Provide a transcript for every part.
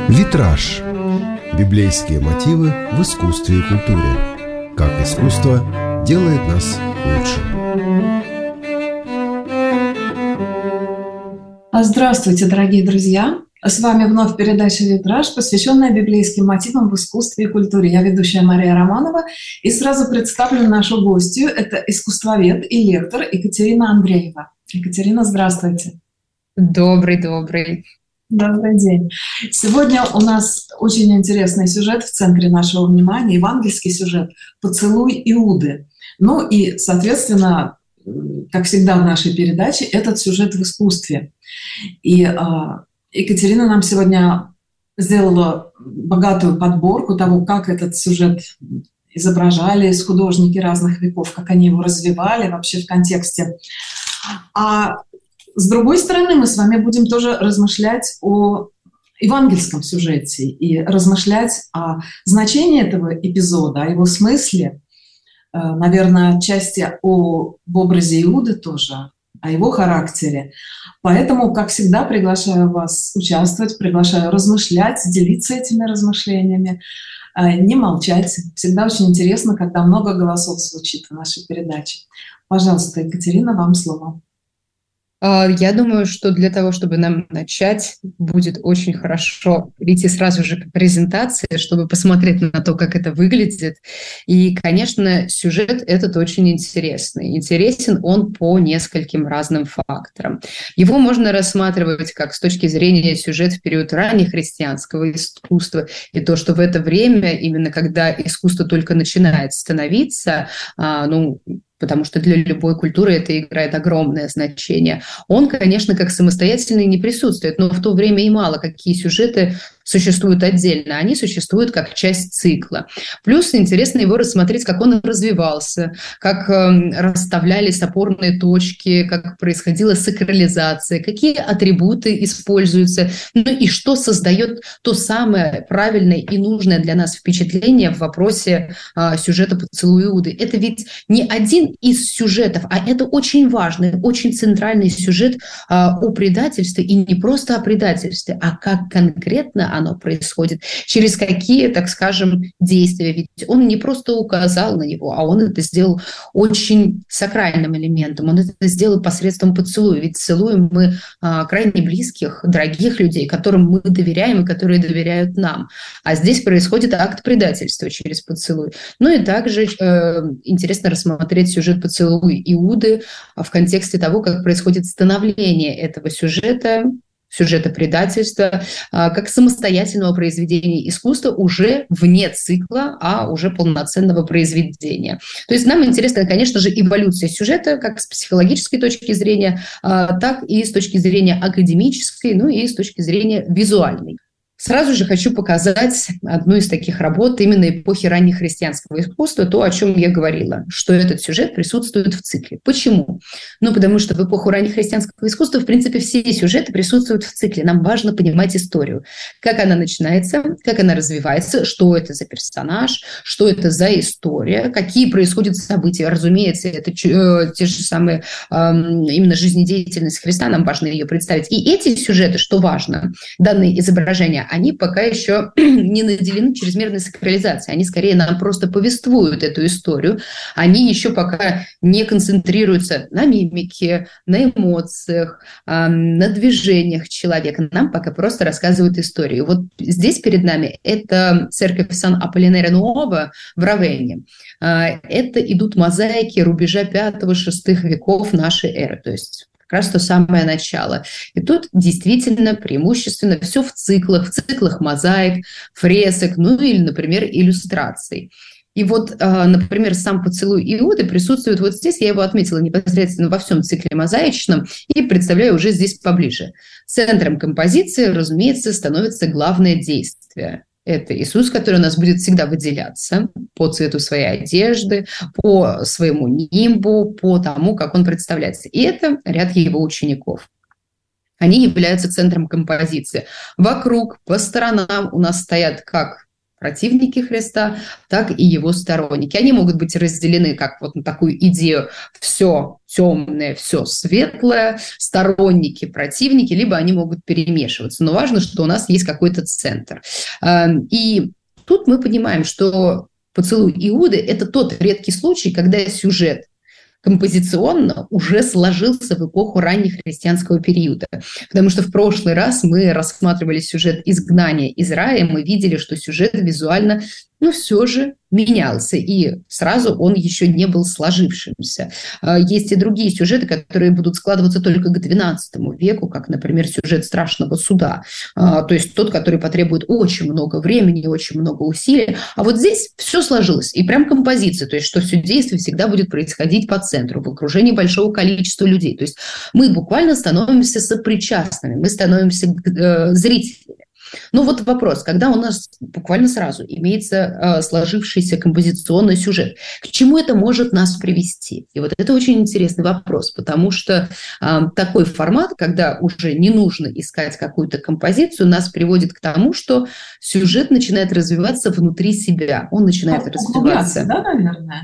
Витраж. Библейские мотивы в искусстве и культуре. Как искусство делает нас лучше. Здравствуйте, дорогие друзья! С вами вновь передача «Витраж», посвященная библейским мотивам в искусстве и культуре. Я ведущая Мария Романова, и сразу представлю нашу гостью. Это искусствовед и лектор Екатерина Андреева. Екатерина, здравствуйте. Добрый. Добрый день. Сегодня у нас очень интересный сюжет в центре нашего внимания, евангельский сюжет «Поцелуй Иуды». Ну и, соответственно, как всегда в нашей передаче, этот сюжет в искусстве. И Екатерина нам сегодня сделала богатую подборку того, как этот сюжет изображали художники разных веков, как они его развивали вообще в контексте. А с другой стороны, мы с вами будем тоже размышлять о евангельском сюжете и размышлять о значении этого эпизода, о его смысле, наверное, отчасти об образе Иуды тоже, о его характере. Поэтому, как всегда, приглашаю вас участвовать, приглашаю размышлять, делиться этими размышлениями, не молчать. Всегда очень интересно, когда много голосов звучит в нашей передаче. Пожалуйста, Екатерина, вам слово. Я думаю, что для того, чтобы нам начать, будет очень хорошо перейти сразу же к презентации, чтобы посмотреть на то, как это выглядит. И, конечно, сюжет этот очень интересный. Интересен он по нескольким разным факторам. Его можно рассматривать как с точки зрения сюжета в период раннехристианского искусства, и то, что в это время, именно когда искусство только начинает становиться, потому что для любой культуры это играет огромное значение. Он, конечно, как самостоятельный не присутствует, но в то время и мало какие сюжеты существуют отдельно. Они существуют как часть цикла. Плюс интересно его рассмотреть, как он развивался, как расставлялись опорные точки, как происходила сакрализация, какие атрибуты используются, и что создает то самое правильное и нужное для нас впечатление в вопросе сюжета «Поцелуй Иуды». Это ведь не один из сюжетов, а это очень важный, очень центральный сюжет о предательстве, и не просто о предательстве, а как конкретно оно происходит, через какие, так скажем, действия. Ведь он не просто указал на него, а он это сделал очень сакральным элементом, он это сделал посредством поцелуя. Ведь целуем мы крайне близких, дорогих людей, которым мы доверяем и которые доверяют нам. А здесь происходит акт предательства через поцелуй. И также интересно рассмотреть сюжет «Поцелуй Иуды» в контексте того, как происходит становление этого сюжета предательства, как самостоятельного произведения искусства уже вне цикла, а уже полноценного произведения. То есть нам интересна, конечно же, эволюция сюжета как с психологической точки зрения, так и с точки зрения академической, и с точки зрения визуальной. Сразу же хочу показать одну из таких работ именно эпохи раннехристианского искусства, то, о чем я говорила, что этот сюжет присутствует в цикле. Почему? Потому что в эпоху раннехристианского искусства, в принципе, все сюжеты присутствуют в цикле. Нам важно понимать историю, как она начинается, как она развивается, что это за персонаж, что это за история, какие происходят события. Разумеется, это те же самые именно жизнедеятельность Христа, нам важно ее представить. И эти сюжеты, что важно, данные изображения, они пока еще не наделены чрезмерной сакрализацией. Они скорее нам просто повествуют эту историю. Они еще пока не концентрируются на мимике, на эмоциях, на движениях человека. Нам пока просто рассказывают историю. Вот здесь перед нами это церковь Сан-Аполлинария-Нуово в Равенне. Это идут мозаики рубежа 5-6 веков нашей эры. То есть как раз то самое начало. И тут действительно преимущественно все в циклах мозаик, фресок, или, например, иллюстраций. И вот, например, сам «Поцелуй Иуды» присутствует вот здесь, я его отметила непосредственно во всем цикле мозаичном и представляю уже здесь поближе. Центром композиции, разумеется, становится главное действие. Это Иисус, который у нас будет всегда выделяться по цвету своей одежды, по своему нимбу, по тому, как он представляется. И это ряд его учеников. Они являются центром композиции. Вокруг, по сторонам у нас стоят как противники Христа, так и его сторонники. Они могут быть разделены как вот на такую идею все темное, все светлое, сторонники, противники, либо они могут перемешиваться. Но важно, что у нас есть какой-то центр. И тут мы понимаем, что «Поцелуй Иуды» – это тот редкий случай, когда сюжет композиционно уже сложился в эпоху раннехристианского периода. Потому что в прошлый раз мы рассматривали сюжет изгнания из рая, мы видели, что сюжет визуально, все же менялся, и сразу он еще не был сложившимся. Есть и другие сюжеты, которые будут складываться только к XII веку, как, например, сюжет страшного суда. То есть тот, который потребует очень много времени, очень много усилий. А вот здесь все сложилось, и прям композиция, то есть что все действие всегда будет происходить по центру, в окружении большого количества людей. То есть мы буквально становимся сопричастными, мы становимся зрителями. Ну вот вопрос, когда у нас буквально сразу имеется сложившийся композиционный сюжет, к чему это может нас привести? И вот это очень интересный вопрос, потому что такой формат, когда уже не нужно искать какую-то композицию, нас приводит к тому, что сюжет начинает развиваться внутри себя, он начинает развиваться. Да, наверное?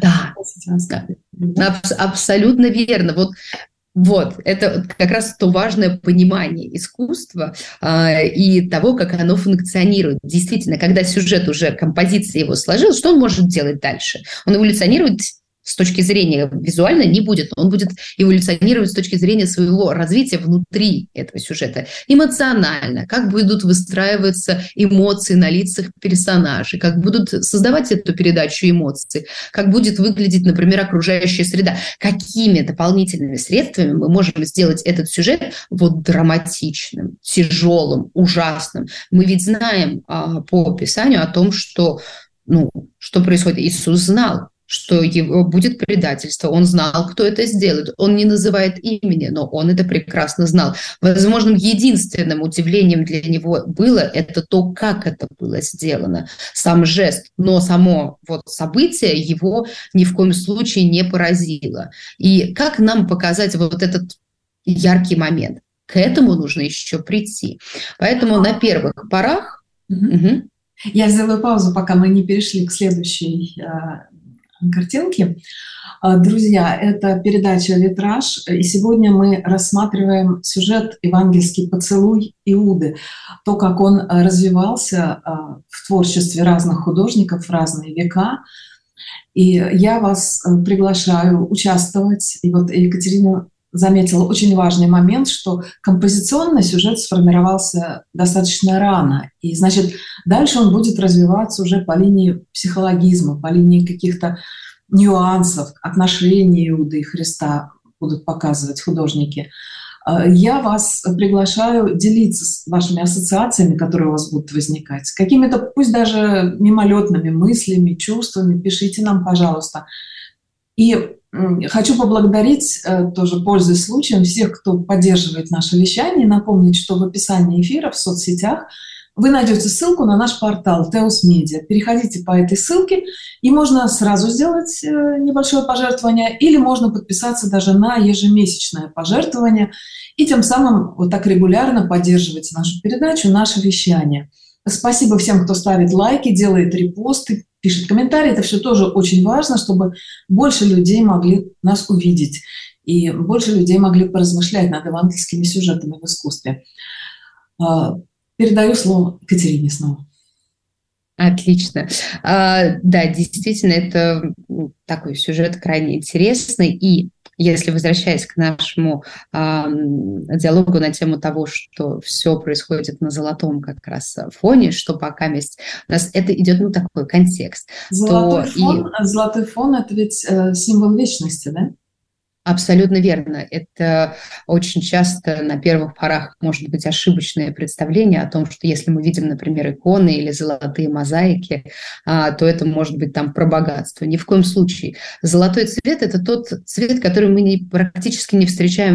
Да, абсолютно верно. Вот, это как раз то важное понимание искусства и того, как оно функционирует. Действительно, когда сюжет уже, композиция его сложилась, что он может делать дальше? Он эволюционирует с точки зрения визуально не будет, он будет эволюционировать с точки зрения своего развития внутри этого сюжета. Эмоционально, как будут выстраиваться эмоции на лицах персонажей, как будут создавать эту передачу эмоций, как будет выглядеть, например, окружающая среда. Какими дополнительными средствами мы можем сделать этот сюжет драматичным, тяжелым, ужасным. Мы ведь знаем по Писанию о том, что происходит. Иисус знал, что его будет предательство. Он знал, кто это сделает. Он не называет имени, но он это прекрасно знал. Возможно, единственным удивлением для него было это то, как это было сделано. Сам жест, но само событие его ни в коем случае не поразило. И как нам показать этот яркий момент? К этому нужно еще прийти. Поэтому на первых порах... Я сделаю паузу, пока мы не перешли к следующей картинки. Друзья, это передача «Витраж», и сегодня мы рассматриваем сюжет «Евангельский поцелуй Иуды», то, как он развивался в творчестве разных художников в разные века. И я вас приглашаю участвовать. И Екатерина заметила очень важный момент, что композиционный сюжет сформировался достаточно рано. И, значит, дальше он будет развиваться уже по линии психологизма, по линии каких-то нюансов, отношений Иуды и Христа будут показывать художники. Я вас приглашаю делиться с вашими ассоциациями, которые у вас будут возникать, какими-то, пусть даже мимолетными мыслями, чувствами. Пишите нам, пожалуйста. И хочу поблагодарить, тоже пользуясь случаем, всех, кто поддерживает наше вещание, и напомнить, что в описании эфира в соцсетях вы найдете ссылку на наш портал Teos Media. Переходите по этой ссылке, и можно сразу сделать небольшое пожертвование, или можно подписаться даже на ежемесячное пожертвование, и тем самым так регулярно поддерживать нашу передачу, наше вещание. Спасибо всем, кто ставит лайки, делает репосты, пишет комментарии. Это все тоже очень важно, чтобы больше людей могли нас увидеть и больше людей могли поразмышлять над евангельскими сюжетами в искусстве. Передаю слово Екатерине снова. Отлично. Да, действительно, это такой сюжет крайне интересный. И если возвращаясь к нашему диалогу на тему того, что все происходит на золотом как раз фоне, что пока у нас это идет такой контекст. Золотой фон – это ведь символ вечности, да? Абсолютно верно. Это очень часто на первых порах может быть ошибочное представление о том, что если мы видим, например, иконы или золотые мозаики, то это может быть про богатство. Ни в коем случае. Золотой цвет – это тот цвет, который мы практически не встречаем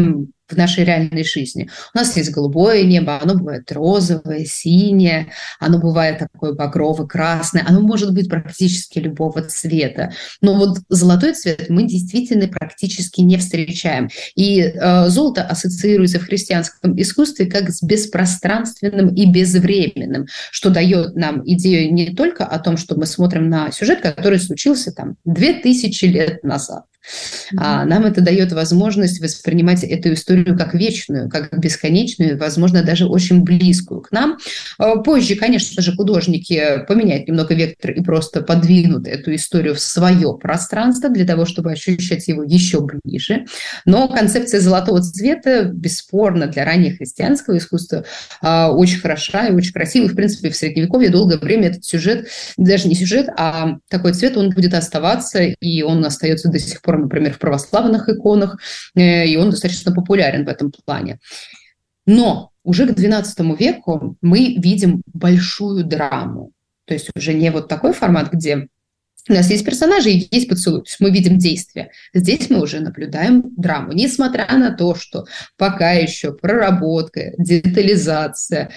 в нашей реальной жизни. У нас есть голубое небо, оно бывает розовое, синее, оно бывает такое багрово-красное, оно может быть практически любого цвета. Но вот золотой цвет мы действительно практически не встречаем. И золото ассоциируется в христианском искусстве как с беспространственным и безвременным, что дает нам идею не только о том, что мы смотрим на сюжет, который случился там 2000 лет назад. Нам это дает возможность воспринимать эту историю как вечную, как бесконечную, возможно, даже очень близкую к нам. Позже, конечно же, художники поменяют немного вектор и просто подвинут эту историю в свое пространство для того, чтобы ощущать его еще ближе. Но концепция золотого цвета, бесспорно, для раннехристианского искусства очень хороша и очень красива. В принципе, в Средневековье долгое время этот сюжет, даже не сюжет, а такой цвет, он будет оставаться, и он остается до сих пор, например, в православных иконах, и он достаточно популярен в этом плане. Но уже к XII веку мы видим большую драму. То есть уже не вот такой формат, где у нас есть персонажи и есть поцелуй. То есть мы видим действие. Здесь мы уже наблюдаем драму. Несмотря на то, что пока еще проработка, детализация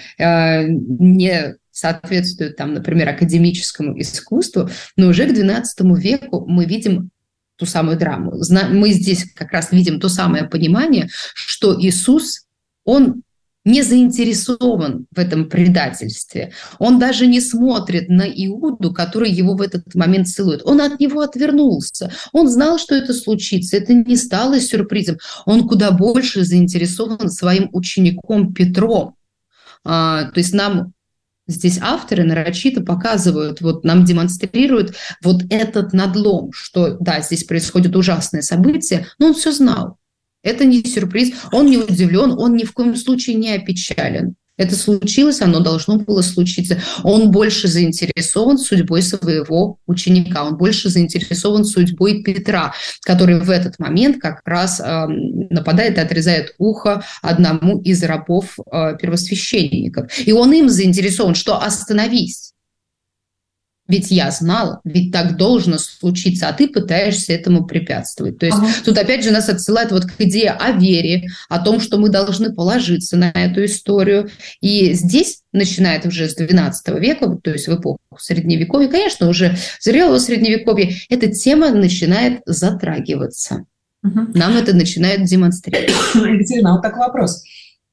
не соответствует, там, например, академическому искусству, но уже к XII веку мы видим ту самую драму. Мы здесь как раз видим то самое понимание, что Иисус, он не заинтересован в этом предательстве. Он даже не смотрит на Иуду, который его в этот момент целует. Он от него отвернулся. Он знал, что это случится. Это не стало сюрпризом. Он куда больше заинтересован своим учеником Петром. То есть нам здесь авторы нарочито показывают, вот нам демонстрируют вот этот надлом, что да, здесь происходит ужасное событие, но он все знал. Это не сюрприз, он не удивлен, он ни в коем случае не опечален. Это случилось, оно должно было случиться. Он больше заинтересован судьбой своего ученика, он больше заинтересован судьбой Петра, который в этот момент как раз нападает и отрезает ухо одному из рабов первосвященников. И он им заинтересован, что остановись. Ведь я знала, ведь так должно случиться, а ты пытаешься этому препятствовать. То есть тут опять же нас отсылает вот к идее о вере, о том, что мы должны положиться на эту историю. И здесь, начиная уже с XII века, то есть в эпоху Средневековья, конечно, уже зрелого Средневековья, эта тема начинает затрагиваться. Нам это начинает демонстрировать. Екатерина, вот такой вопрос.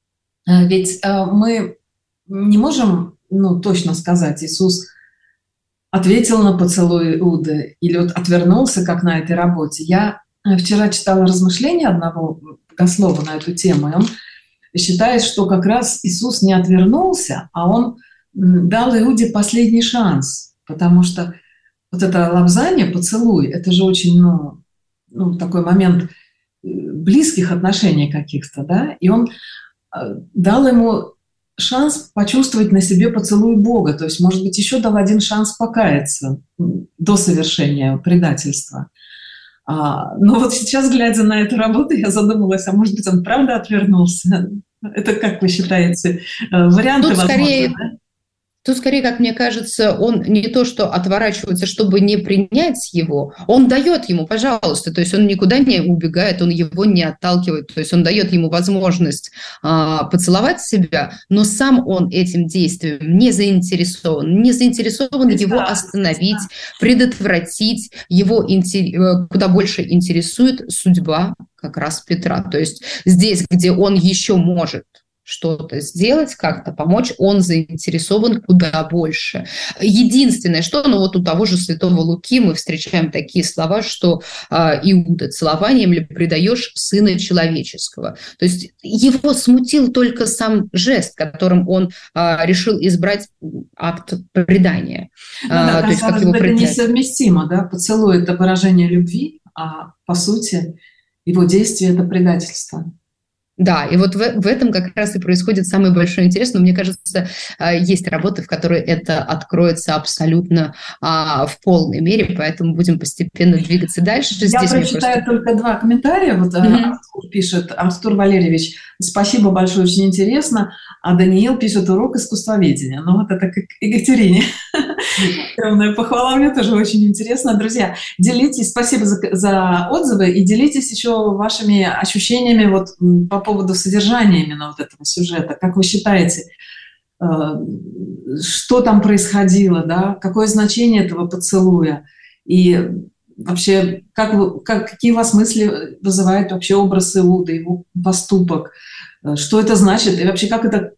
Ведь мы не можем точно сказать, Иисус ответил на поцелуй Иуды или вот отвернулся, как на этой работе. Я вчера читала размышления одного богослова на эту тему, и он считает, что как раз Иисус не отвернулся, а он дал Иуде последний шанс, потому что вот это лобзание, поцелуй, это же очень, такой момент близких отношений каких-то, да, и он дал ему шанс почувствовать на себе поцелуй Бога, то есть, может быть, еще дал один шанс покаяться до совершения предательства. Но вот сейчас, глядя на эту работу, я задумалась, а может быть, он правда отвернулся? Это, как вы считаете, варианты возможны, да? Тут скорее, как мне кажется, он не то, что отворачивается, чтобы не принять его, он дает ему, пожалуйста, то есть он никуда не убегает, он его не отталкивает, то есть он дает ему возможность поцеловать себя, но сам он этим действием не заинтересован его остановить, предотвратить, его куда больше интересует судьба как раз Петра. То есть здесь, где он еще может что-то сделать, как-то помочь, он заинтересован куда больше. Единственное, что, вот у того же святого Луки мы встречаем такие слова, что Иуда, целованием ли предаешь сына человеческого. То есть его смутил только сам жест, которым он решил избрать акт предания. То есть, как его это несовместимо, да? Поцелуй – это выражение любви, а по сути его действие – это предательство. Да, и вот в этом как раз и происходит самый большой интерес, но мне кажется, есть работы, в которые это откроется абсолютно в полной мере, поэтому будем постепенно двигаться дальше. Я прочитаю только два комментария. Вот Артур пишет, Артур Валерьевич, спасибо большое, очень интересно, а Даниил пишет урок искусствоведения. Вот это как Екатерине. Огромная похвала, мне тоже очень интересно. Друзья, делитесь, спасибо за отзывы, и делитесь еще вашими ощущениями вот по поводу содержания именно вот этого сюжета. Как вы считаете, что там происходило, да? Какое значение этого поцелуя? И вообще, какие у вас мысли вызывает вообще образ Иуды, его поступок? Что это значит? И вообще, как это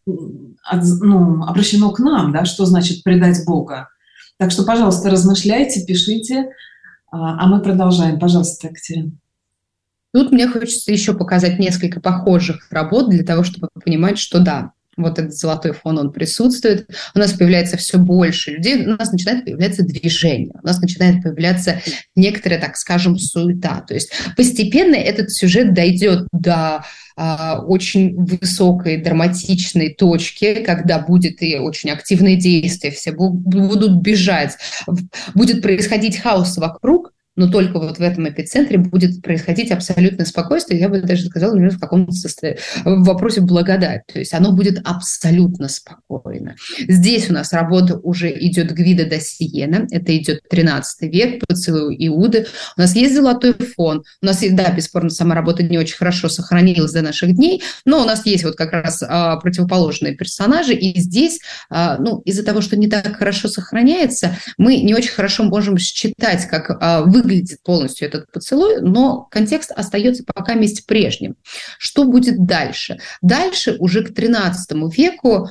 обращено к нам, да? Что значит предать Бога? Так что, пожалуйста, размышляйте, пишите, а мы продолжаем. Пожалуйста, Екатерина. Тут мне хочется еще показать несколько похожих работ для того, чтобы понимать, что да, вот этот золотой фон, он присутствует, у нас появляется все больше людей, у нас начинает появляться движение, у нас начинает появляться некоторая, так скажем, суета. То есть постепенно этот сюжет дойдет до очень высокой драматичной точки, когда будет и очень активные действия, все будут бежать, будет происходить хаос вокруг, но только вот в этом эпицентре будет происходить абсолютное спокойствие, я бы даже сказала, наверное, в каком-то в вопросе благодать, то есть оно будет абсолютно спокойно. Здесь у нас работа уже идет Гвидо да Сиена, это идет 13 век, поцелуй Иуды, у нас есть золотой фон, у нас есть, да, бесспорно, сама работа не очень хорошо сохранилась до наших дней, но у нас есть вот как раз противоположные персонажи, и здесь, из-за того, что не так хорошо сохраняется, мы не очень хорошо можем считать, как выглядит полностью этот поцелуй, но контекст остается пока вместе прежним. Что будет дальше? Дальше уже к XIII веку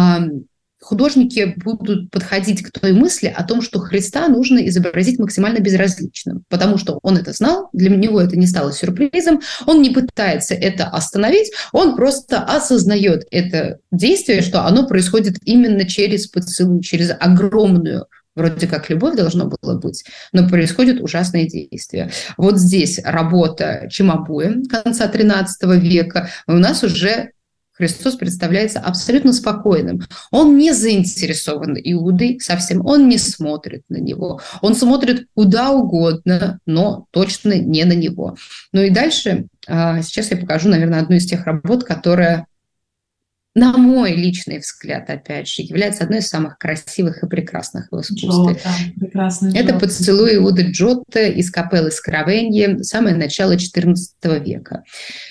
художники будут подходить к той мысли о том, что Христа нужно изобразить максимально безразличным, потому что он это знал, для него это не стало сюрпризом, он не пытается это остановить, он просто осознает это действие, что оно происходит именно через поцелуй, через огромную, вроде как любовь должно было быть, но происходят ужасные действия. Вот здесь работа Чимабуэ конца XIII века. У нас уже Христос представляется абсолютно спокойным. Он не заинтересован Иудой совсем, он не смотрит на него. Он смотрит куда угодно, но точно не на него. Ну и дальше, сейчас я покажу, наверное, одну из тех работ, которая, на мой личный взгляд, опять же, является одной из самых красивых и прекрасных в искусстве. Это поцелуй Иуды Джотто из капеллы Скровенье, самое начало XIV века.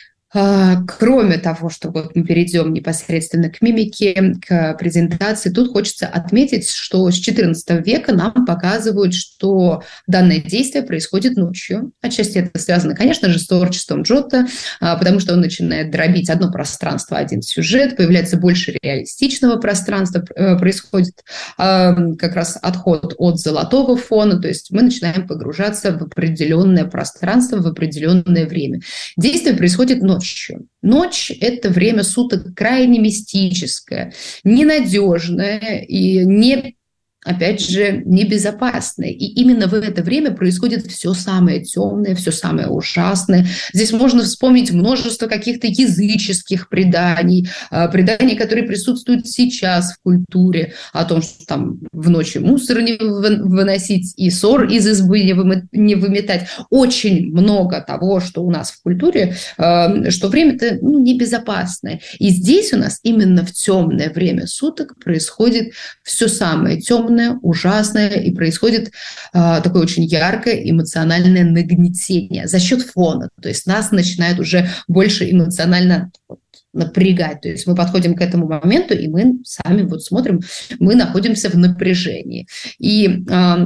Кроме того, что вот мы перейдем непосредственно к мимике, к презентации, тут хочется отметить, что с XIV века нам показывают, что данное действие происходит ночью. Отчасти это связано, конечно же, с творчеством Джотто, потому что он начинает дробить одно пространство, один сюжет, появляется больше реалистичного пространства, происходит как раз отход от золотого фона, то есть мы начинаем погружаться в определенное пространство, в определенное время. Действие происходит ночью. Ночь – это время суток крайне мистическое, ненадежное и опять же, небезопасное. И именно в это время происходит все самое темное, все самое ужасное. Здесь можно вспомнить множество каких-то языческих преданий, которые присутствуют сейчас в культуре, о том, что там в ночи мусор не выносить и ссор из избы не выметать. Очень много того, что у нас в культуре, что время-то небезопасное. И здесь у нас именно в темное время суток происходит все самое темное, ужасное, и происходит такое очень яркое эмоциональное нагнетение за счет фона. То есть нас начинает уже больше эмоционально напрягать. То есть мы подходим к этому моменту, и мы сами вот смотрим, мы находимся в напряжении. И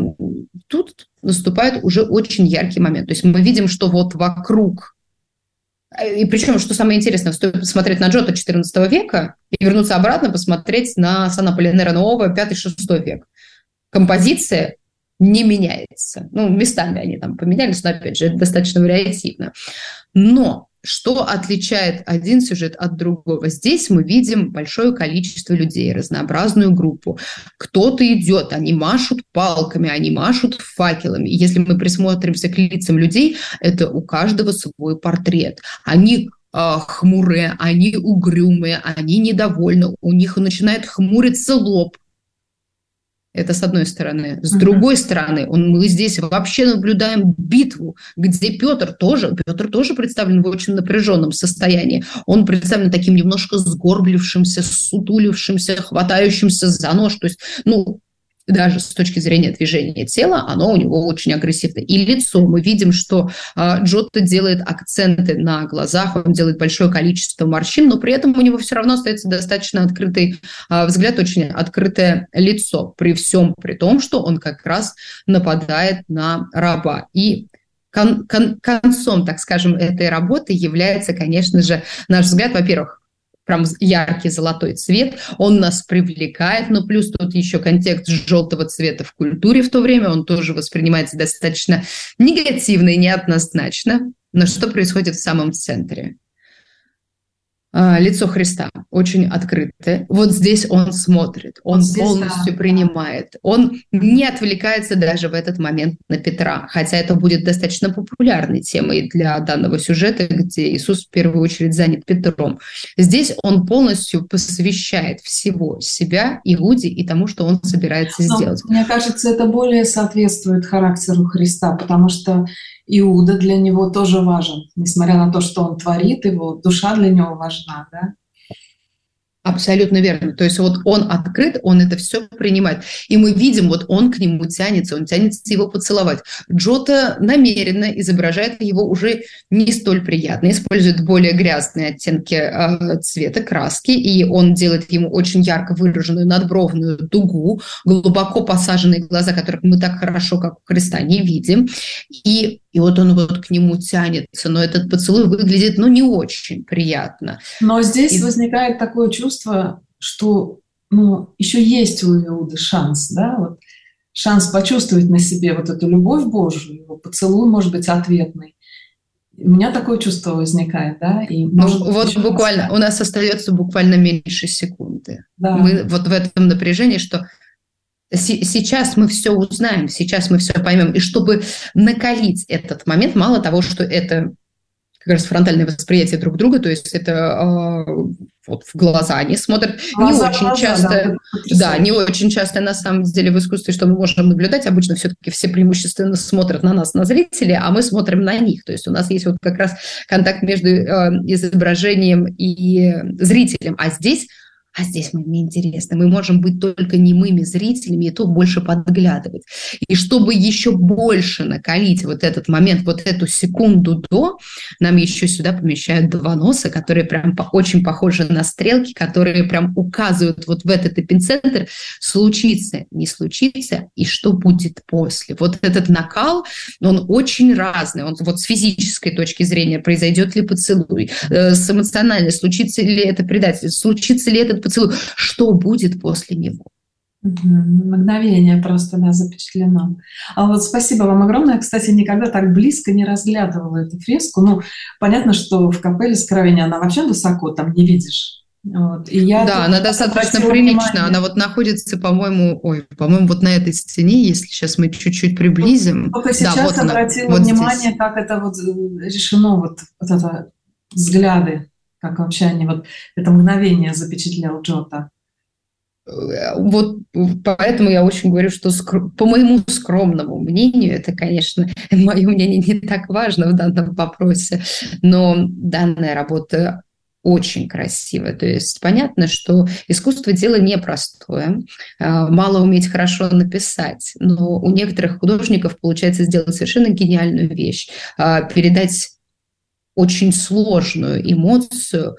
тут наступает уже очень яркий момент. То есть мы видим, что вот вокруг. И причем, что самое интересное, стоит посмотреть на Джотто XIV века и вернуться обратно, посмотреть на Сан-Аполлинера Нуово 5-6 век. Композиция не меняется. Местами они там поменялись, но, опять же, это достаточно вариативно. Но что отличает один сюжет от другого? Здесь мы видим большое количество людей, разнообразную группу. Кто-то идет, они машут палками, они машут факелами. И если мы присмотримся к лицам людей, это у каждого свой портрет. Они хмурые, они угрюмые, они недовольны, у них начинает хмуриться лоб. Это с одной стороны. С другой стороны, мы здесь вообще наблюдаем битву, где Петр тоже представлен в очень напряженном состоянии. Он представлен таким немножко сгорблившимся, сутулившимся, хватающимся за нож. То есть, даже с точки зрения движения тела, оно у него очень агрессивное. И лицо. Мы видим, что Джотто делает акценты на глазах, он делает большое количество морщин, но при этом у него все равно остается достаточно открытый взгляд, очень открытое лицо, при всем при том, что он как раз нападает на раба. И концом, так скажем, этой работы является, конечно же, наш взгляд, во-первых, прям яркий золотой цвет, он нас привлекает, но плюс тут еще контекст желтого цвета в культуре в то время, он тоже воспринимается достаточно негативно и неоднозначно. Но что происходит в самом центре? Лицо Христа очень открытое. Вот здесь он смотрит, он здесь, полностью принимает. Он не отвлекается даже в этот момент на Петра, хотя это будет достаточно популярной темой для данного сюжета, где Иисус в первую очередь занят Петром. Здесь он полностью посвящает всего себя Иуде и тому, что он собирается сделать. Мне кажется, это более соответствует характеру Христа, потому что Иуда для него тоже важен, несмотря на то, что он творит, его душа для него важна, да? Абсолютно верно. То есть вот он открыт, он это все принимает. И мы видим, вот он к нему тянется, он тянется его поцеловать. Джотто намеренно изображает его уже не столь приятно, использует более грязные оттенки цвета, краски, и он делает ему очень ярко выраженную надбровную дугу, глубоко посаженные глаза, которых мы так хорошо, как у Христа, не видим. И вот он вот к нему тянется, но этот поцелуй выглядит, не очень приятно. Но здесь возникает такое чувство, что, еще есть у Иуды шанс, да, вот шанс почувствовать на себе вот эту любовь Божию, его поцелуй может быть ответный. У меня такое чувство возникает, да. И вот буквально, у нас остается буквально меньше секунды. Да. Мы вот в этом напряжении, что сейчас мы все узнаем, сейчас мы все поймем. И чтобы накалить этот момент, мало того, что это как раз фронтальное восприятие друг друга, то есть это вот в глаза они смотрят. Не очень часто на самом деле в искусстве, что мы можем наблюдать, обычно все-таки все преимущественно смотрят на нас, на зрителей, а мы смотрим на них. То есть у нас есть вот как раз контакт между изображением и зрителем. А здесь мне интересно, мы можем быть только немыми зрителями, и то больше подглядывать. И чтобы еще больше накалить вот этот момент, вот эту секунду до, нам еще сюда помещают два носа, которые прям очень похожи на стрелки, которые прям указывают вот в этот эпицентр, случится, не случится, и что будет после. Вот этот накал, он очень разный. Он вот с физической точки зрения, произойдет ли поцелуй, с эмоциональной, случится ли это предательство, случится ли этот поцелуй, что будет после него. Мгновение просто, запечатлено. А вот спасибо вам огромное. Кстати, никогда так близко не разглядывала эту фреску. Понятно, что в капелле Скровени она вообще высоко, там не видишь. Вот. Она достаточно приличная. Она вот находится, по-моему, вот на этой стене, если сейчас мы чуть-чуть приблизим. Только сейчас обратила внимание, здесь. Как это вот решено, вот это взгляды. Как вообще они это мгновение запечатлел Джотто? Вот поэтому я очень говорю, что по моему скромному мнению, это, конечно, мое мнение не так важно в данном вопросе, но данная работа очень красивая. То есть понятно, что искусство – дело непростое, мало уметь хорошо написать, но у некоторых художников получается сделать совершенно гениальную вещь – передать очень сложную эмоцию,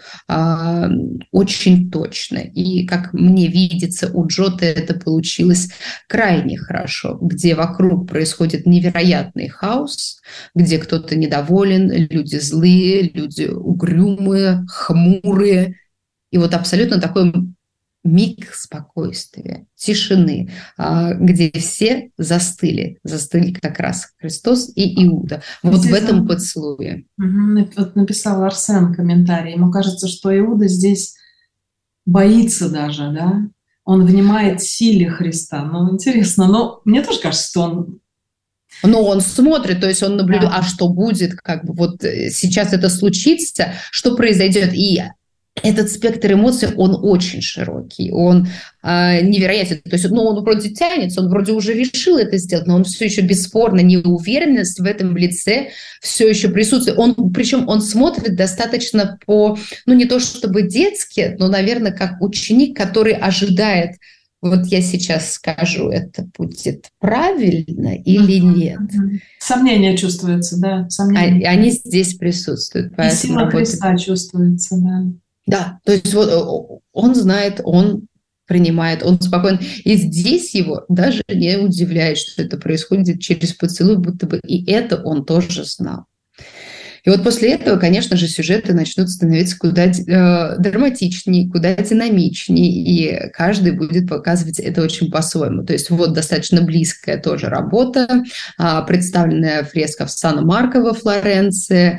очень точно. И, как мне видится, у Джотто это получилось крайне хорошо, где вокруг происходит невероятный хаос, где кто-то недоволен, люди злые, люди угрюмые, хмурые. И вот абсолютно такой миг спокойствия, тишины, где все застыли как раз Христос и Иуда. Вот здесь в этом поцелуе. Вот написал Арсен комментарий. Ему кажется, что Иуда здесь боится даже, да? Он внимает силе Христа. Интересно, но мне тоже кажется, что он... Но он смотрит, то есть он наблюдает, а что будет, вот сейчас это случится, что произойдет, и этот спектр эмоций, он очень широкий, он невероятен. То есть, он вроде тянется, он вроде уже решил это сделать, но он все еще бесспорно, неуверенность в этом лице все еще присутствует. Причем он смотрит достаточно не то чтобы детски, но, наверное, как ученик, который ожидает вот я сейчас скажу, это будет правильно или нет. Сомнения чувствуются, да. Сомнения. Они здесь присутствуют. И сила Христа чувствуется, да. Да, то есть вот он знает, он принимает, он спокоен. И здесь его даже не удивляет, что это происходит через поцелуй, будто бы и это он тоже знал. И вот после этого, конечно же, сюжеты начнут становиться куда драматичнее, куда динамичнее, и каждый будет показывать это очень по-своему. То есть вот достаточно близкая тоже работа, представленная фреска в Сан-Марко во Флоренции,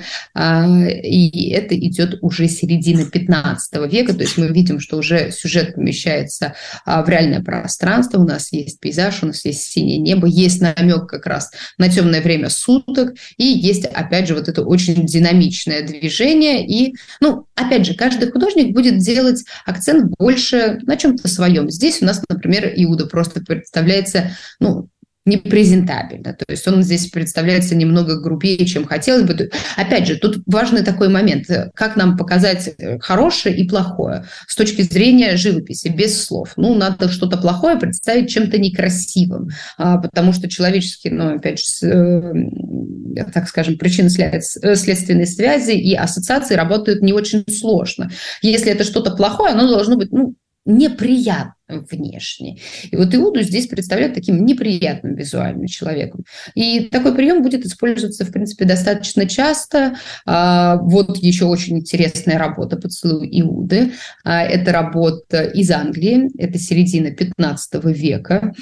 и это идет уже середина 15 века, то есть мы видим, что уже сюжет помещается в реальное пространство, у нас есть пейзаж, у нас есть синее небо, есть намек как раз на темное время суток, и есть, опять же, вот это очень динамичное движение. И, опять же, каждый художник будет делать акцент больше на чем-то своем. Здесь у нас, например, Иуда просто представляется, непрезентабельно. То есть он здесь представляется немного грубее, чем хотелось бы. Опять же, тут важный такой момент. Как нам показать хорошее и плохое с точки зрения живописи, без слов. Надо что-то плохое представить чем-то некрасивым, потому что человеческие, опять же, так скажем, причинно-следственные связи и ассоциации работают не очень сложно. Если это что-то плохое, оно должно быть, неприятным внешне. И вот Иуду здесь представляют таким неприятным визуальным человеком. И такой прием будет использоваться, в принципе, достаточно часто. Вот еще очень интересная работа «Поцелуй Иуды». Это работа из Англии, это середина 15 века.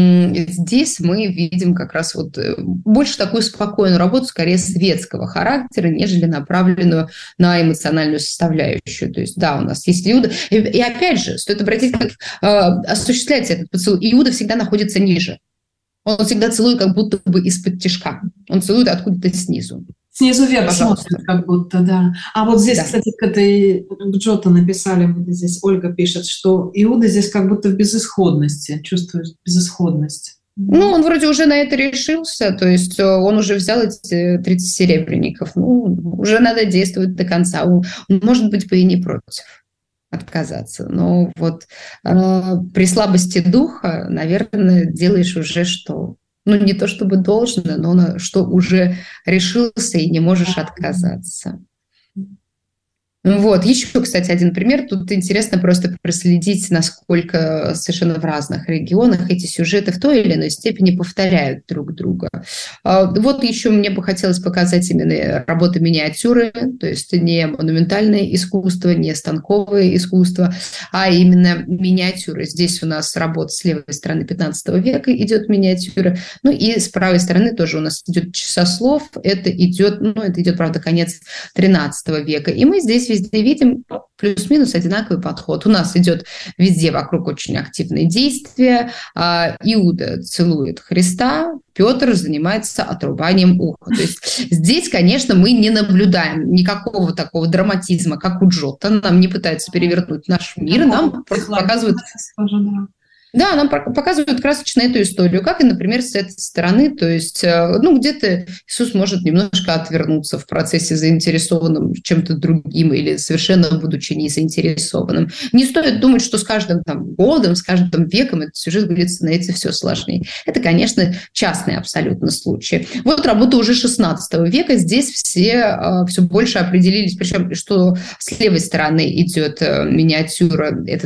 Здесь мы видим как раз вот больше такую спокойную работу, скорее светского характера, нежели направленную на эмоциональную составляющую. То есть, да, у нас есть Иуда. И опять же, стоит обратить, как осуществляется этот поцелуй. Иуда всегда находится ниже. Он всегда целует как будто бы из-под тишка. Он целует откуда-то снизу. Снизу вверх смотрит как будто, да. А вот здесь, да. Кстати, к этой Джотто написали, здесь Ольга пишет, что Иуда здесь как будто в безысходности, чувствует безысходность. Он вроде уже на это решился, то есть он уже взял эти 30 серебряников. Уже надо действовать до конца. Он, может быть, бы и не против отказаться. Но вот при слабости духа, наверное, делаешь уже что... не то чтобы должно, но что уже решился и не можешь отказаться. Вот, еще, кстати, один пример. Тут интересно просто проследить, насколько совершенно в разных регионах эти сюжеты в той или иной степени повторяют друг друга. Вот еще мне бы хотелось показать именно работы миниатюры, то есть не монументальное искусство, не станковое искусство, а именно миниатюры. Здесь у нас работа с левой стороны 15 века идет миниатюра, и с правой стороны тоже у нас идет часослов, это идет, правда, конец 13 века. И мы здесь везде видим плюс-минус одинаковый подход. У нас идет везде вокруг очень активные действия. Иуда целует Христа, Петр занимается отрубанием уха. То есть здесь, конечно, мы не наблюдаем никакого такого драматизма, как у Джотто. Нам не пытаются перевернуть наш мир, нам просто показывают... Да, нам показывают красочно эту историю, как и, например, с этой стороны, то есть, где-то Иисус может немножко отвернуться в процессе заинтересованным чем-то другим или совершенно будучи не заинтересованным. Не стоит думать, что с каждым годом, с каждым веком этот сюжет будет становиться все сложнее. Это, конечно, частные абсолютно случаи. Вот работа уже 16 века, здесь все больше определились, причем, что с левой стороны идет миниатюра, это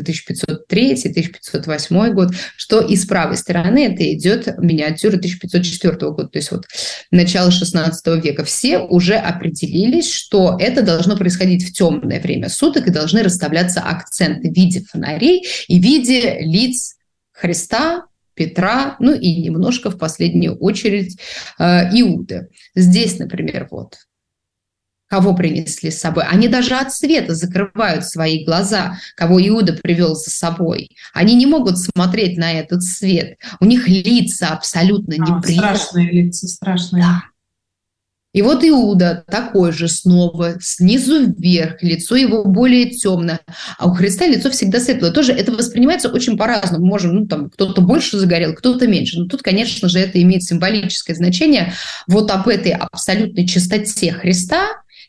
1503-1508 год, что и с правой стороны это идет миниатюра 1504 года, то есть вот начало 16 века. Все уже определились, что это должно происходить в темное время суток и должны расставляться акценты в виде фонарей и в виде лиц Христа, Петра, и немножко в последнюю очередь Иуды. Здесь, например, кого принесли с собой. Они даже от света закрывают свои глаза, кого Иуда привел за собой. Они не могут смотреть на этот свет. У них лица абсолютно неприятные. Страшные лица, страшные. Да. И вот Иуда такой же снова, снизу вверх, лицо его более темное, а у Христа лицо всегда светлое. Тоже это воспринимается очень по-разному. Можем, кто-то больше загорел, кто-то меньше. Но тут, конечно же, это имеет символическое значение. Вот об этой абсолютной чистоте Христа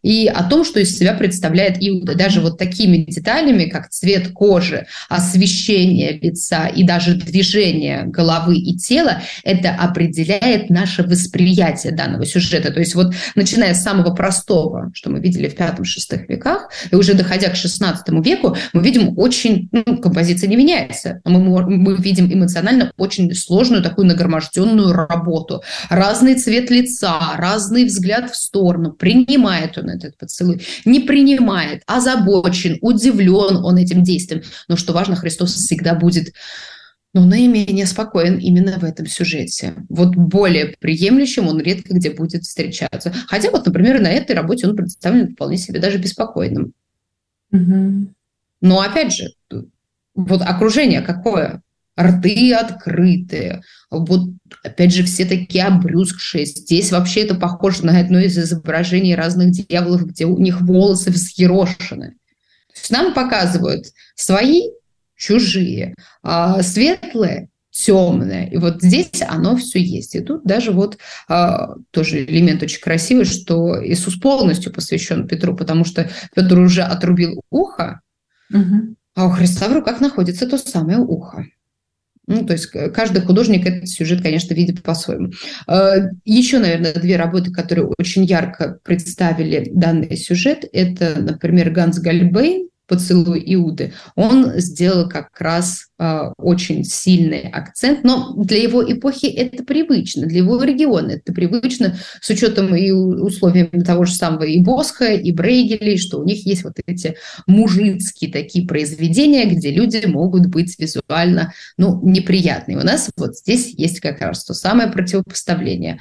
и о том, что из себя представляет Иуда. Даже вот такими деталями, как цвет кожи, освещение лица и даже движение головы и тела, это определяет наше восприятие данного сюжета. То есть вот начиная с самого простого, что мы видели в V-VI веках, и уже доходя к XVI веку, мы видим очень, композиция не меняется, мы видим эмоционально очень сложную такую нагроможденную работу. Разный цвет лица, разный взгляд в сторону, принимает он этот поцелуй, не принимает, озабочен, удивлен он этим действием. Но что важно, Христос всегда будет наименее спокоен именно в этом сюжете. Вот более приемлющим он редко где будет встречаться. Хотя вот, например, на этой работе он представлен вполне себе даже беспокойным. Угу. Но опять же, вот окружение какое? Рты открытые, вот опять же все такие обрюзгшие. Здесь вообще это похоже на одно из изображений разных дьяволов, где у них волосы взъерошены. То есть нам показывают свои, чужие, светлые, темное. И вот здесь оно все есть. И тут даже вот тоже элемент очень красивый, что Иисус полностью посвящен Петру, потому что Петр уже отрубил ухо, а у Христа в руках находится то самое ухо. То есть каждый художник этот сюжет, конечно, видит по-своему. Еще, наверное, две работы, которые очень ярко представили данный сюжет, это, например, Ганс Гальбейн «Поцелуй Иуды». Он сделал как раз очень сильный акцент, но для его эпохи это привычно, для его региона это привычно, с учетом и условиями того же самого и Босха, и Брейгеля, что у них есть вот эти мужицкие такие произведения, где люди могут быть визуально неприятные. У нас вот здесь есть как раз то самое противопоставление.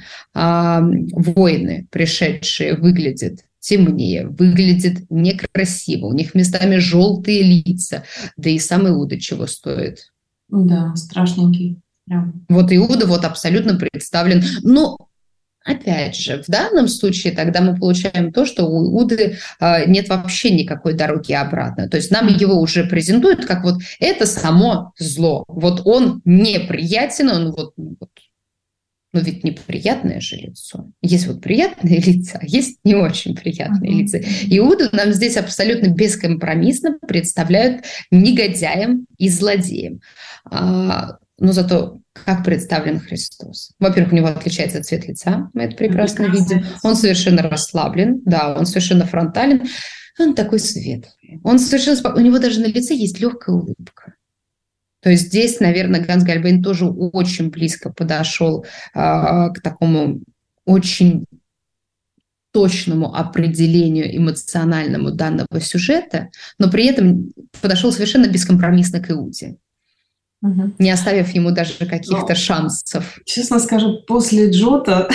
Воины, пришедшие, выглядят темнее, выглядит некрасиво, у них местами желтые лица, да и сам Иуда чего стоит. Да, страшненький. Прям. Вот Иуда вот абсолютно представлен. Но, опять же, в данном случае тогда мы получаем то, что у Иуды нет вообще никакой дороги обратно. То есть нам его уже презентуют как вот это само зло. Вот он неприятен, он но ведь неприятное же лицо. Есть вот приятные лица, а есть не очень приятные лица. Иуду нам здесь абсолютно бескомпромиссно представляют негодяем и злодеем. Но зато как представлен Христос? Во-первых, у него отличается цвет лица, мы это прекрасно видим. Он совершенно расслаблен, да, он совершенно фронтален. Он такой светлый. Он совершенно у него даже на лице есть легкая улыбка. То есть здесь, наверное, Ганс Гальбейн тоже очень близко подошел к такому очень точному определению эмоциональному данного сюжета, но при этом подошел совершенно бескомпромиссно к Иуде, не оставив ему даже каких-то шансов. Честно скажу, после Джота...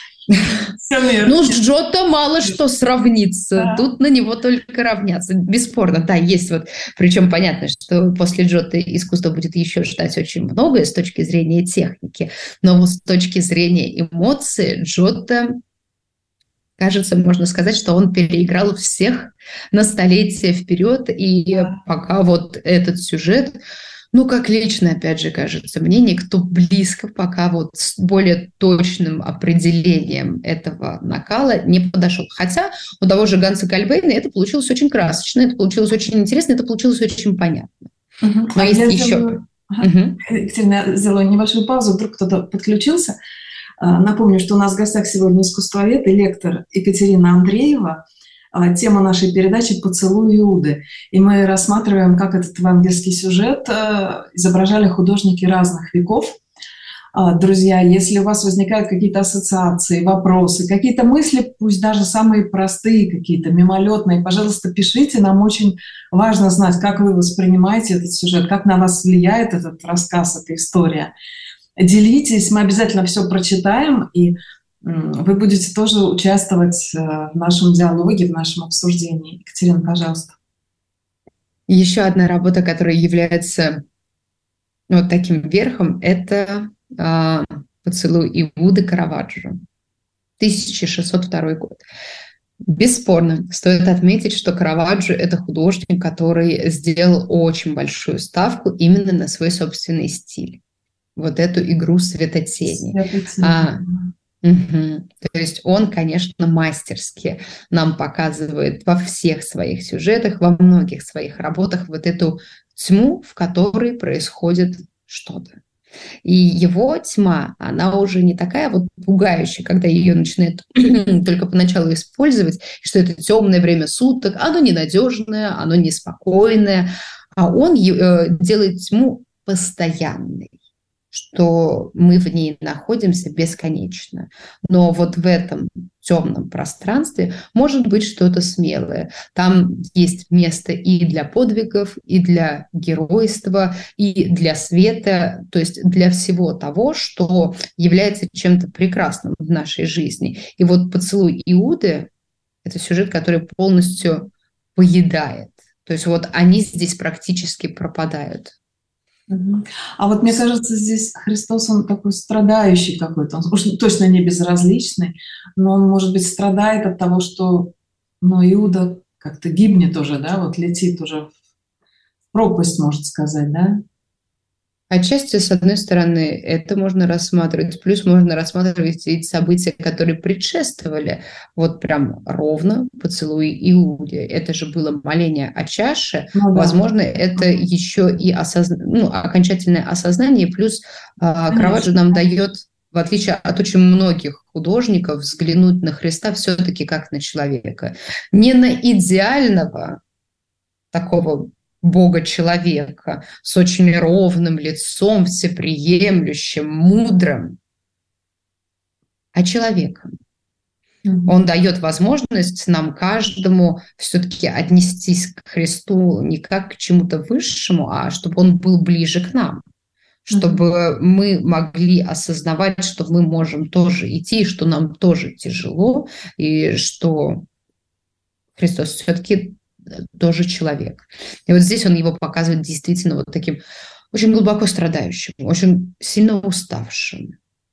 С Джотто мало что сравнится. Да. Тут на него только равняться. Бесспорно, да, есть вот. Причем понятно, что после Джотто искусство будет еще ждать очень многое с точки зрения техники. Но вот с точки зрения эмоций Джотто, кажется, можно сказать, что он переиграл всех на столетия вперед. И пока вот этот сюжет... как лично, опять же, кажется мне, никто близко пока вот с более точным определением этого накала не подошел. Хотя у того же Ганса Гальбейна это получилось очень красочно, это получилось очень интересно, это получилось очень понятно. Но есть еще... Екатерина, сделаю небольшую паузу, вдруг кто-то подключился. Напомню, что у нас в гостях сегодня искусствовед и лектор Екатерина Андреева. Тема нашей передачи «Поцелуй Иуды». И мы рассматриваем, как этот евангельский сюжет изображали художники разных веков. Друзья, если у вас возникают какие-то ассоциации, вопросы, какие-то мысли, пусть даже самые простые какие-то, мимолетные, пожалуйста, пишите. Нам очень важно знать, как вы воспринимаете этот сюжет, как на вас влияет этот рассказ, эта история. Делитесь, мы обязательно все прочитаем, и вы будете тоже участвовать в нашем диалоге, в нашем обсуждении. Екатерина, пожалуйста. Еще одна работа, которая является вот таким верхом, это «Поцелуй Иуды» Караваджо, 1602 год. Бесспорно, стоит отметить, что Караваджо – это художник, который сделал очень большую ставку именно на свой собственный стиль. Вот эту игру светотени. Мгм. То есть он, конечно, мастерски нам показывает во всех своих сюжетах, во многих своих работах вот эту тьму, в которой происходит что-то. И его тьма, она уже не такая вот пугающая, когда ее начинают только поначалу использовать, что это темное время суток, оно ненадежное, оно неспокойное, а он делает тьму постоянной, что мы в ней находимся бесконечно. Но вот в этом темном пространстве может быть что-то смелое. Там есть место и для подвигов, и для геройства, и для света, то есть для всего того, что является чем-то прекрасным в нашей жизни. И вот «Поцелуй Иуды» – это сюжет, который полностью поедает. То есть вот они здесь практически пропадают. А вот мне кажется, здесь Христос, он такой страдающий какой-то, он уж точно не безразличный, но он, может быть, страдает от того, что, ну, Иуда как-то гибнет уже, да, вот летит уже в пропасть, можно сказать, да? Отчасти, с одной стороны, это можно рассматривать, плюс можно рассматривать эти события, которые предшествовали вот прям ровно поцелуй Иуде. Это же было моление о чаше. Ну, да. Возможно, это еще и окончательное осознание, плюс Караваджо нам дает, в отличие от очень многих художников, взглянуть на Христа все-таки как на человека. Не на идеального такого Бога-человека с очень ровным лицом, всеприемлющим, мудрым, а человеком. Он дает возможность нам каждому все-таки отнестись к Христу не как к чему-то высшему, а чтобы он был ближе к нам, чтобы мы могли осознавать, что мы можем тоже идти, что нам тоже тяжело, и что Христос все-таки тоже человек. И вот здесь он его показывает действительно вот таким очень глубоко страдающим, очень сильно уставшим.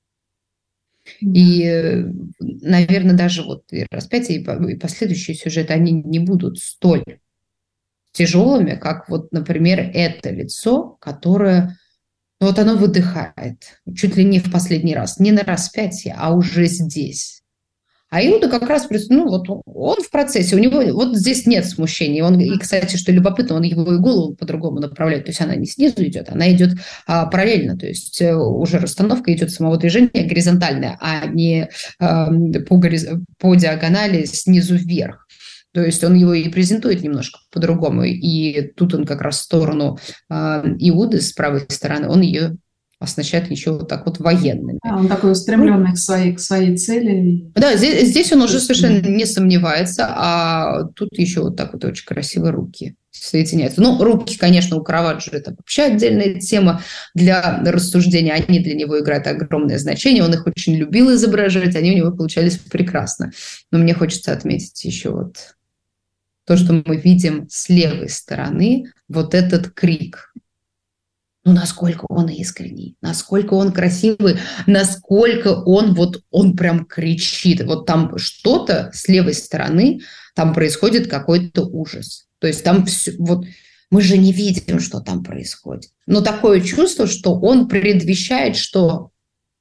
И, наверное, даже вот и распятие, и последующие сюжеты, они не будут столь тяжелыми, как вот, например, это лицо, которое, вот оно выдыхает, чуть ли не в последний раз, не на распятие, а уже здесь. А Иуда как раз, вот он в процессе, у него вот здесь нет смущения. И, кстати, что любопытно, он его и голову по-другому направляет. То есть она не снизу идет, она идет параллельно. То есть уже расстановка идет самого движения горизонтальная, а не по диагонали снизу вверх. То есть он его и презентует немножко по-другому. И тут он как раз в сторону Иуды с правой стороны, он ее оснащает еще вот так вот военными. Он такой устремленный к своей цели. Да, здесь он уже совершенно не сомневается, а тут еще вот так вот очень красиво руки соединяются. Ну, руки, конечно, у Караваджо это вообще отдельная тема для рассуждения. Они для него играют огромное значение. Он их очень любил изображать, они у него получались прекрасно. Но мне хочется отметить еще вот то, что мы видим с левой стороны, вот этот крик. Ну, насколько он искренний, насколько он красивый, насколько он прям кричит. Вот там что-то с левой стороны, там происходит какой-то ужас. То есть там все, вот мы же не видим, что там происходит. Но такое чувство, что он предвещает, что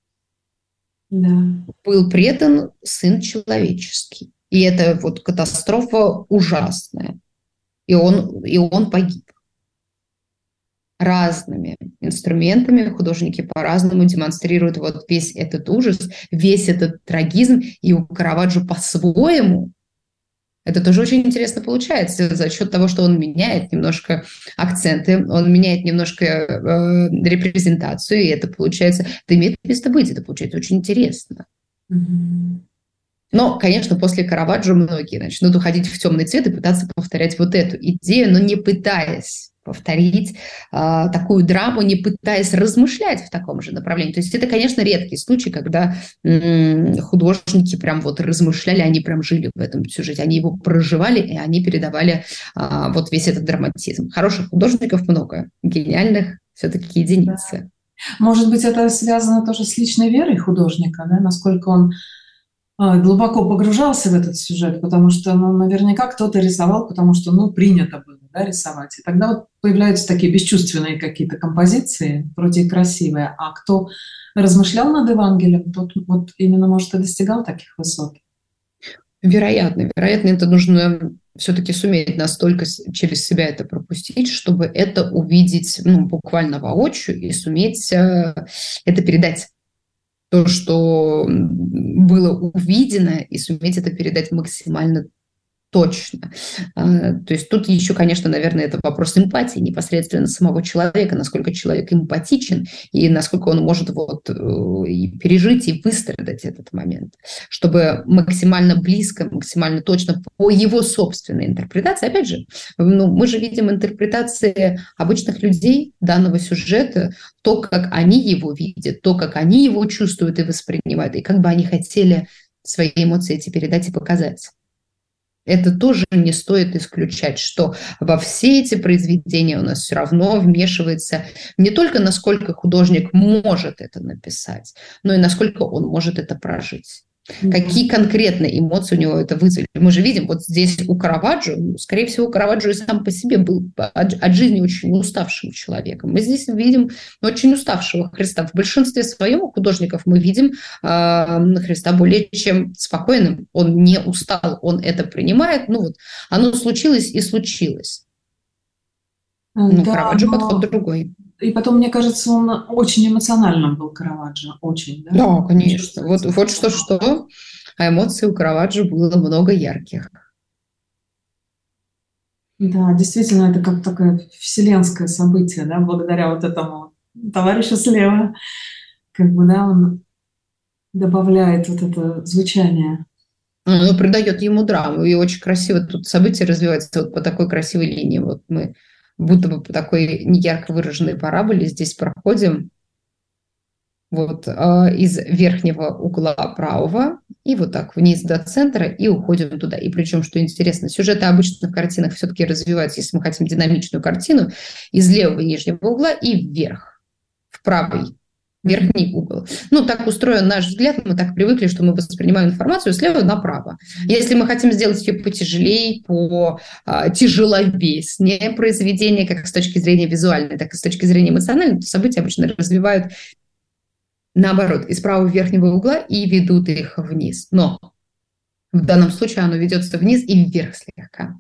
был предан Сын Человеческий. И это вот катастрофа ужасная. И он погиб. Разными инструментами художники по-разному демонстрируют вот весь этот ужас, весь этот трагизм, и у Караваджо по-своему это тоже очень интересно получается за счет того, что он меняет немножко акценты, он меняет немножко репрезентацию, и это получается, это имеет место быть, это получается очень интересно. Но, конечно, после Караваджо многие начнут уходить в темный цвет и пытаться повторять вот эту идею, но не пытаясь повторить такую драму, не пытаясь размышлять в таком же направлении. То есть это, конечно, редкий случай, когда художники прям вот размышляли, они прям жили в этом сюжете, они его проживали, и они передавали вот весь этот драматизм. Хороших художников много, гениальных все-таки единицы. Может быть, это связано тоже с личной верой художника, да? Насколько он глубоко погружался в этот сюжет, потому что, наверняка кто-то рисовал, потому что, принято было. да, рисовать. И тогда вот появляются такие бесчувственные какие-то композиции, вроде и красивые. А кто размышлял над Евангелием, тот вот именно, может, и достигал таких высот. Вероятно, это нужно все-таки суметь настолько через себя это пропустить, чтобы это увидеть буквально воочию и суметь это передать. То, что было увидено, и суметь это передать максимально точно. То есть тут еще, конечно, наверное, это вопрос эмпатии непосредственно самого человека, насколько человек эмпатичен и насколько он может и пережить и выстрадать этот момент, чтобы максимально близко, максимально точно по его собственной интерпретации. Опять же, мы же видим интерпретации обычных людей данного сюжета, то, как они его видят, то, как они его чувствуют и воспринимают, и как бы они хотели свои эмоции эти передать и показать. Это тоже не стоит исключать, что во все эти произведения у нас все равно вмешивается не только насколько художник может это написать, но и насколько он может это прожить. Какие конкретные эмоции у него это вызвали. Мы же видим, вот здесь у Караваджо, скорее всего, Караваджо и сам по себе был от жизни очень уставшим человеком. Мы здесь видим очень уставшего Христа. В большинстве своем у художников мы видим Христа более чем спокойным. Он не устал, он это принимает. Оно случилось и случилось. Да, Караваджо подход другой. И потом, мне кажется, он очень эмоциональным был, Караваджо. Очень, да? Да, конечно. Вот что-что, а эмоций у Караваджо было много ярких. Да, действительно, это как такое вселенское событие, да, благодаря вот этому товарищу слева. Он добавляет вот это звучание. Оно придает ему драму, и очень красиво тут событие развивается по такой красивой линии. Мы будто бы по такой неярко выраженной параболе здесь проходим из верхнего угла правого и так вниз до центра и уходим туда. И причем, что интересно, сюжеты обычно в картинах все-таки развиваются, если мы хотим динамичную картину, из левого нижнего угла и вверх, в правый верхний угол. Так устроен наш взгляд, мы так привыкли, что мы воспринимаем информацию слева направо. Если мы хотим сделать ее потяжелее, тяжеловеснее произведение, как с точки зрения визуальной, так и с точки зрения эмоциональной, то события обычно развивают наоборот, из правого верхнего угла и ведут их вниз. Но в данном случае оно ведется вниз и вверх слегка.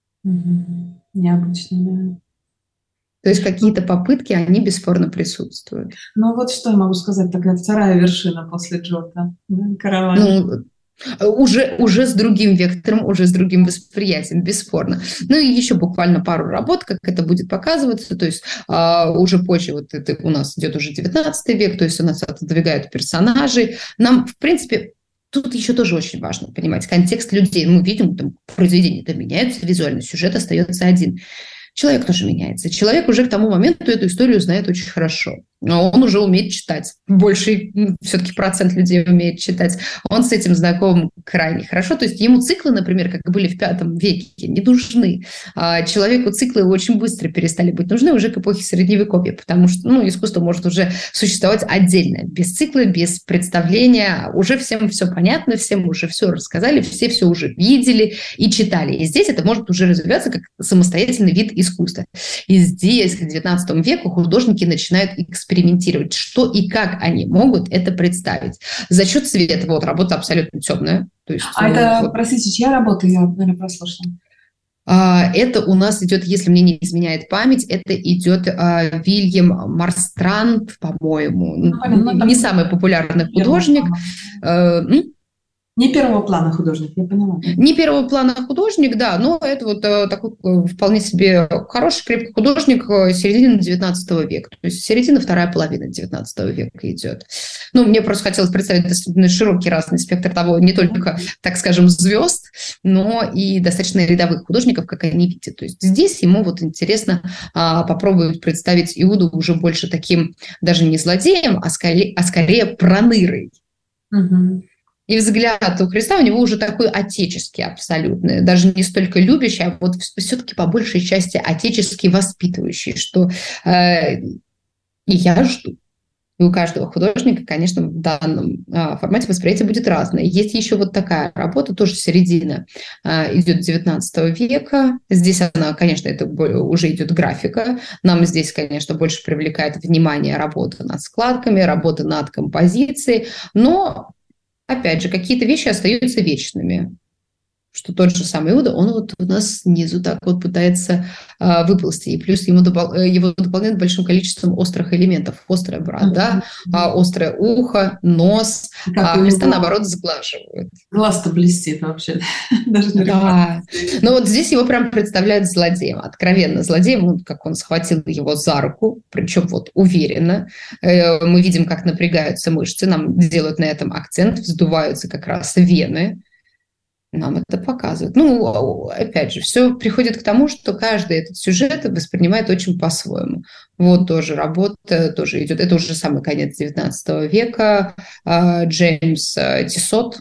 Необычно, да. То есть какие-то попытки, они бесспорно присутствуют. Что я могу сказать, такая вторая вершина после Джота, Караваджо. Уже с другим вектором, уже с другим восприятием, бесспорно. И еще буквально пару работ, как это будет показываться, то есть уже позже, это у нас идет уже 19 век, то есть у нас отодвигают персонажей. Нам, в принципе, тут еще тоже очень важно понимать контекст людей. Мы видим, произведения-то меняются, визуальный сюжет остается один. Человек тоже меняется. Человек уже к тому моменту эту историю знает очень хорошо. Он уже умеет читать. Больший все-таки процент людей умеет читать. Он с этим знаком крайне хорошо. То есть ему циклы, например, как были в V веке, не нужны. Человеку циклы очень быстро перестали быть нужны уже к эпохе Средневековья, потому что искусство может уже существовать отдельно, без цикла, без представления. Уже всем все понятно, всем уже все рассказали, все уже видели и читали. И здесь это может уже развиваться как самостоятельный вид искусства. И здесь, к XIX веку, художники начинают экспериментировать, что и как они могут это представить. За счет света. Работа абсолютно темная. То есть, простите, чья работа? Я, наверное, прослушала. Это у нас идет, если мне не изменяет память, это идет Вильям Марстранд, по-моему. Не самый популярный художник. Не первого плана художник, я поняла. Не первого плана художник, да, но это такой вполне себе хороший, крепкий художник середины XIX века. То есть середина, вторая половина XIX века идет. Мне просто хотелось представить достаточно широкий разный спектр того, не только, так скажем, звезд, но и достаточно рядовых художников, как они видят. То есть здесь ему интересно попробовать представить Иуду уже больше таким, даже не злодеем, а скорее пронырой. И взгляд у Христа у него уже такой отеческий абсолютно, даже не столько любящий, а все-таки по большей части отечески воспитывающий, что и я жду. И у каждого художника, конечно, в данном формате восприятие будет разное. Есть еще вот такая работа, тоже середина, идет 19 века. Здесь она, конечно, это уже идет графика. Нам здесь, конечно, больше привлекает внимание работа над складками, работа над композицией. Но, опять же, какие-то вещи остаются вечными. Что тот же самый Иуда, он вот у нас снизу так вот пытается выползти. И плюс его дополняют большим количеством острых элементов. Острая борода, острое ухо, нос. А Христа, наоборот, сглаживают. Глаз-то блестит вообще. Даже не да. Но вот здесь его прям представляют злодеем. Откровенно злодеем, как он схватил его за руку, причем вот уверенно. Мы видим, как напрягаются мышцы, нам делают на этом акцент, вздуваются как раз вены. Нам это показывают. Ну, опять же, все приходит к тому, что каждый этот сюжет воспринимает очень по-своему. Вот тоже работа, тоже идет. Это уже самый конец XIX века. Джеймс Тиссот.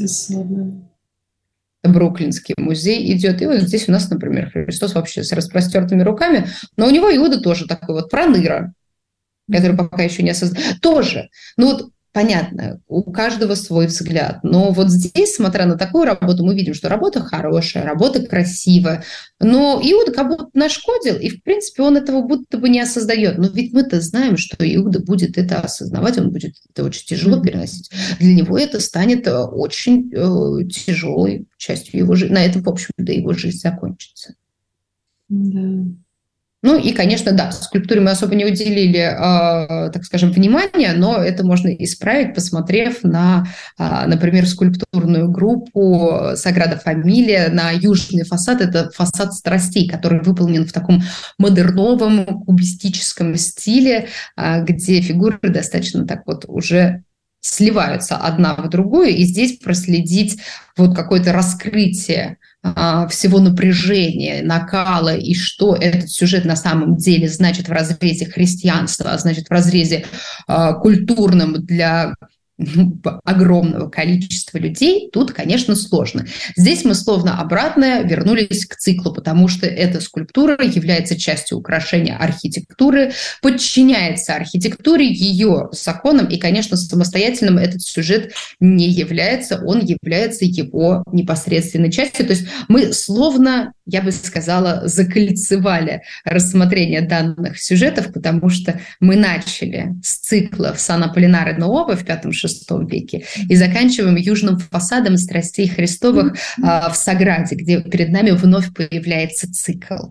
Бруклинский музей идет. И вот здесь у нас, например, Христос вообще с распростертыми руками. Но у него Иуда тоже такой вот проныра, который пока еще не осознал. Тоже. Ну вот понятно, у каждого свой взгляд. Но вот здесь, смотря на такую работу, мы видим, что работа хорошая, работа красивая. Но Иуда как будто нашкодил, и, в принципе, он этого будто бы не осознает. Но ведь мы-то знаем, что Иуда будет это осознавать, он будет это очень тяжело переносить. Для него это станет очень тяжелой частью его жизни. На этом, в общем-то, его жизнь закончится. Да. Ну и, конечно, да, скульптуре мы особо не уделили, так скажем, внимания, но это можно исправить, посмотрев на, например, скульптурную группу Саграда Фамилия на южный фасад. Это фасад страстей, который выполнен в таком модерновом кубистическом стиле, где фигуры достаточно так вот уже сливаются одна в другую, и здесь проследить вот какое-то раскрытие всего напряжения, накала, и что этот сюжет на самом деле значит в разрезе христианства, значит в разрезе культурном для огромного количества людей, тут, конечно, сложно. Здесь мы словно обратно вернулись к циклу, потому что эта скульптура является частью украшения архитектуры, подчиняется архитектуре, ее законам, и, конечно, самостоятельным этот сюжет не является, он является его непосредственной частью. То есть мы словно, я бы сказала, закольцевали рассмотрение данных сюжетов, потому что мы начали с цикла в Сан-Аполлинаре Нуово в 5-6 веке и заканчиваем южным фасадом страстей Христовых в Саграде, где перед нами вновь появляется цикл.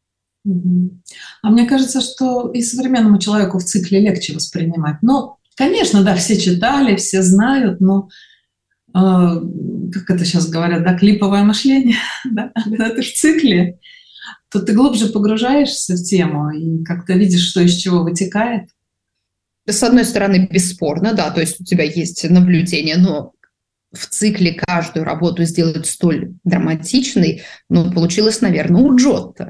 А мне кажется, что и современному человеку в цикле легче воспринимать. Ну, конечно, да, все читали, все знают, но как это сейчас говорят, да, клиповое мышление, да? Когда ты в цикле, то ты глубже погружаешься в тему и как-то видишь, что из чего вытекает. С одной стороны, бесспорно, да, то есть у тебя есть наблюдение, но в цикле каждую работу сделать столь драматичной, ну, получилось, наверное, у Джотто.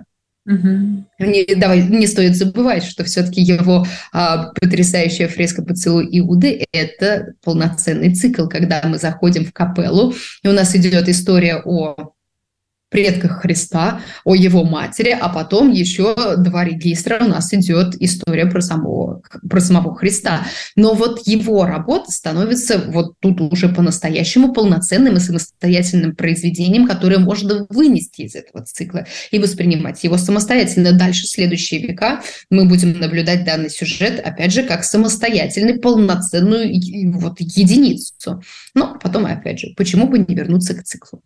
Не стоит забывать, что все-таки его потрясающая фреска «Поцелуй Иуды» – это полноценный цикл, когда мы заходим в капеллу, и у нас идет история о предках Христа, о его матери, а потом еще 2 регистра у нас идет история про самого Христа. Но вот его работа становится вот тут уже по-настоящему полноценным и самостоятельным произведением, которое можно вынести из этого цикла и воспринимать его самостоятельно. Дальше, в следующие века, мы будем наблюдать данный сюжет, опять же, как самостоятельный, полноценную вот единицу. Но потом, опять же, почему бы не вернуться к циклу?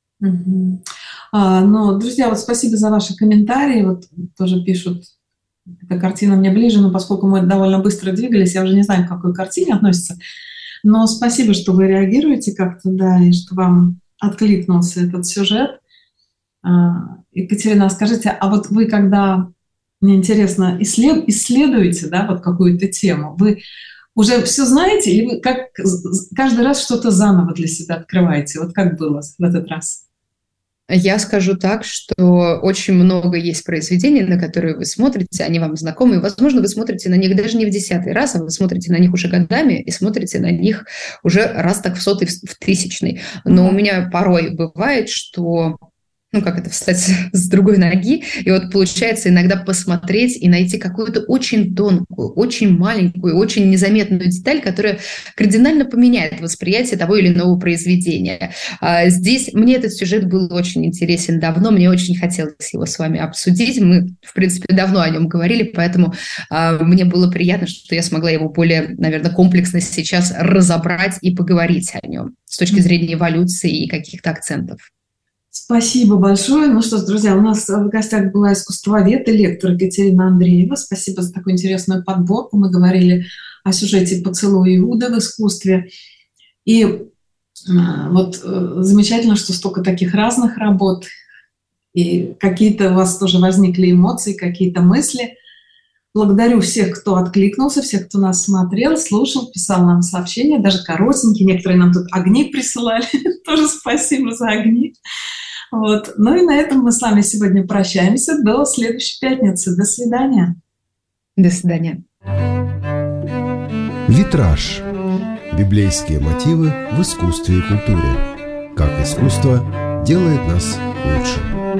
Ну, друзья, вот спасибо за ваши комментарии. Вот тоже пишут, эта картина мне ближе, но поскольку мы довольно быстро двигались, я уже не знаю, к какой картине относится. Но спасибо, что вы реагируете как-то, да, и что вам откликнулся этот сюжет. Екатерина, скажите, а вот вы, когда, мне интересно, исследуете, да, вот какую-то тему, вы уже все знаете, или вы как каждый раз что-то заново для себя открываете? Вот как было в этот раз? Я скажу так, что очень много есть произведений, на которые вы смотрите, они вам знакомы, и, возможно, вы смотрите на них даже не в 10-й раз, а вы смотрите на них уже годами и смотрите на них уже раз так в 100-й, в 1000-й. Но у меня порой бывает, что встать с другой ноги. И вот получается иногда посмотреть и найти какую-то очень тонкую, очень маленькую, очень незаметную деталь, которая кардинально поменяет восприятие того или иного произведения. Здесь мне этот сюжет был очень интересен давно, мне очень хотелось его с вами обсудить. Мы, в принципе, давно о нем говорили, поэтому мне было приятно, что я смогла его более, наверное, комплексно сейчас разобрать и поговорить о нем с точки зрения эволюции и каких-то акцентов. Спасибо большое. Ну что ж, друзья, у нас в гостях была искусствовед и лектор Екатерина Андреева. Спасибо за такую интересную подборку. Мы говорили о сюжете «Поцелуй Иуды» в искусстве. И вот замечательно, что столько таких разных работ, и какие-то у вас тоже возникли эмоции, какие-то мысли. Благодарю всех, кто откликнулся, всех, кто нас смотрел, слушал, писал нам сообщения, даже коротенькие. Некоторые нам тут огни присылали. Тоже спасибо за огни. Вот. Ну и на этом мы с вами сегодня прощаемся. До следующей пятницы. До свидания. До свидания. Витраж. Библейские мотивы в искусстве и культуре. Как искусство делает нас лучше.